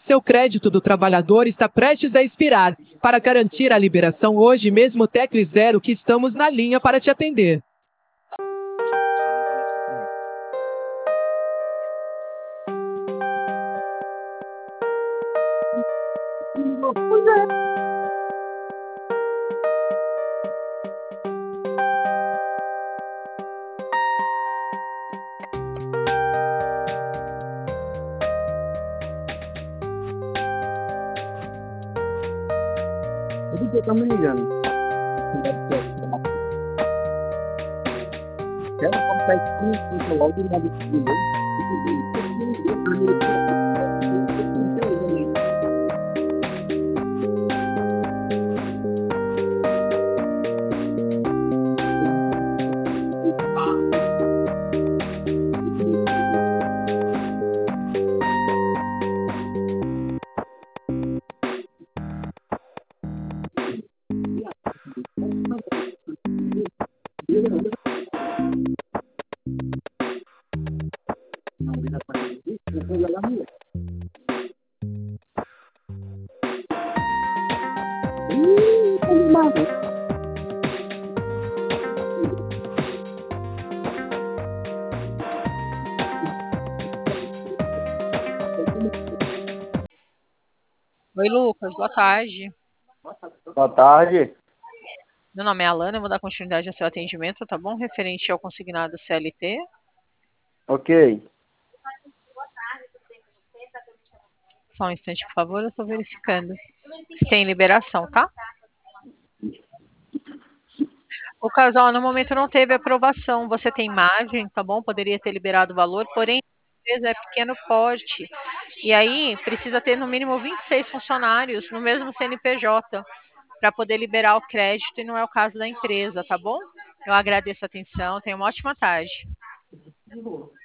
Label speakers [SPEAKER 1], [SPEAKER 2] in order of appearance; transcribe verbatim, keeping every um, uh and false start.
[SPEAKER 1] Seu crédito do trabalhador está prestes a expirar. Para garantir a liberação hoje mesmo, tecle zero que estamos na linha para te atender.
[SPEAKER 2] Por que tá me ligando? Ela consegue com o áudio na vida.
[SPEAKER 3] Oi, Lucas, boa tarde.
[SPEAKER 2] Boa tarde.
[SPEAKER 3] Meu nome é Alana, eu vou dar continuidade ao seu atendimento, tá bom? Referente ao consignado C L T.
[SPEAKER 2] Ok.
[SPEAKER 3] Só um instante, por favor, eu estou verificando se tem liberação, tá? O casal, no momento, não teve aprovação. Você tem margem, tá bom? Poderia ter liberado o valor, porém, a empresa é pequeno porte. E aí, precisa ter no mínimo vinte e seis funcionários no mesmo C N P J para poder liberar o crédito, e não é o caso da empresa, tá bom? Eu agradeço a atenção, tenha uma ótima tarde.